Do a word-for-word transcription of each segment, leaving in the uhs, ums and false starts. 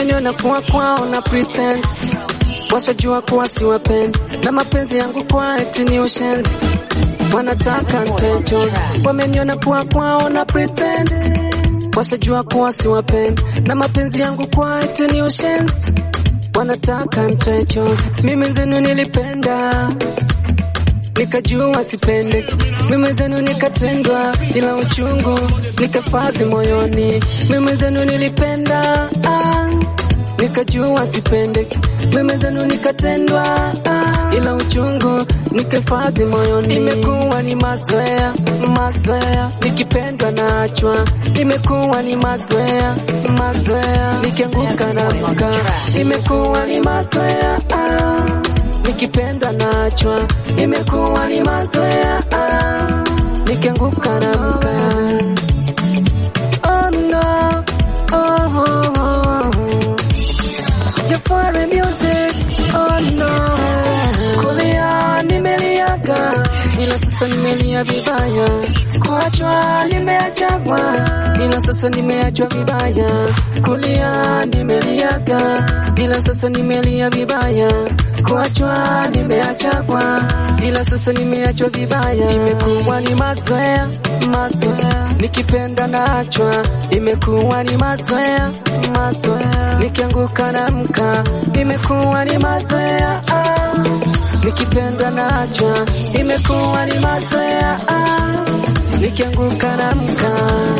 wameniona kuwa kwao na pretend, washajua kuwa siwapendi, na mapenzi yangu kwa eti ni ushenzi, wanataka ntecho. Wameniona kuwa kwao na pretend, washajua kuwa siwapendi, na mapenzi yangu kwa eti ni ushenzi, wanataka ntecho. Mimi zenu nilipenda, nikajua sipende. Mimi zenu nikatendwa, ila uchungu nikafazi moyoni. Mimi zenu nilipenda, ah, nikajua sipende. Mimi zenu nikatendwa, ah, ila uchungu nikafazi moyoni. Imekuwa ni mazoea, mazoea, nikipendwa naachwa. Imekuwa ni mazoea, mazoea, nikianguka naamka. Imekuwa ni mazoea, ah, nikipendwa naachwa. Imekuwa ni mazoea, ah, nikianguka naamka. Oh no, oh, oh, oh, oh. Jafari music, oh no. Kulia nimeliaga, ila sasa nimelia vibaya. Kuachwa nimeachwa, ila sasa nimeachwa vibaya. Kulia nimeliaga, ila sasa nimelia vibaya. Kuachwa nimeachwa, ila sasa nimeachwa vibaya. Imekuwa ni mazoea, mazoea, nikipenda naachwa. Imekuwa ni mazoea, mazoea, nikianguka naamka. Imekuwa ni mazoea, ah, nikipenda naachwa. Imekuwa ni mazoea, ah, nikianguka naamka.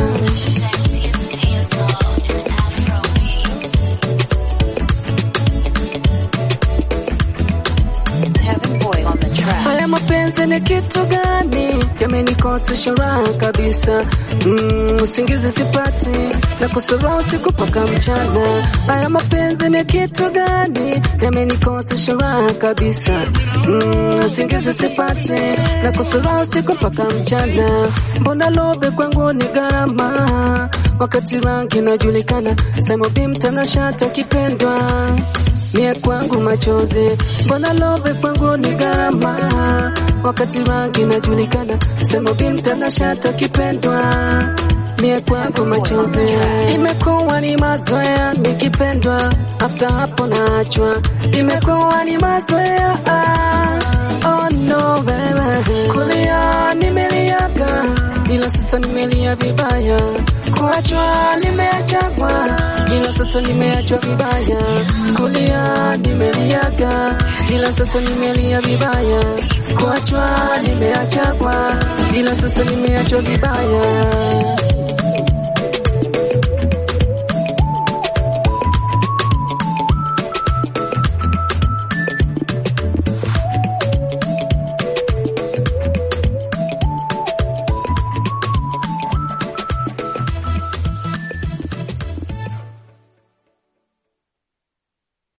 Haya mapenzi ni kitu gani? Yamenikosesha raha kabisa. Mm, usingizi sipati na kusura usiku paka mchana. Haya mapenzi ni kitu gani? Yamenikosesha raha kabisa. Mm, usingizi sipati na kusura usiku paka mchana. Mbona lobe kwangu ni gharama, wakati rangi najulikana. Sema bimtanashata kipendwa, mie kwangu machozi. Mbona love kwangu ni gharama, wakati rangi najulikana. Sema bimtanashata kipendwa, mie kwangu machozi. Imekuwa ni mazoea, nikipendwa after hapo naachwa. Imekuwa ni mazoea, ah, oh no baby. Kulia nimeliaga, ila sasa nimelia vibaya. Kuachwa nimeachwa, ila sasa nimeachwa vibaya. Kulia nimeliaga, ila sasa nimelia vibaya. Kuachwa nimeachwa, ila sasa nimeachwa vibaya.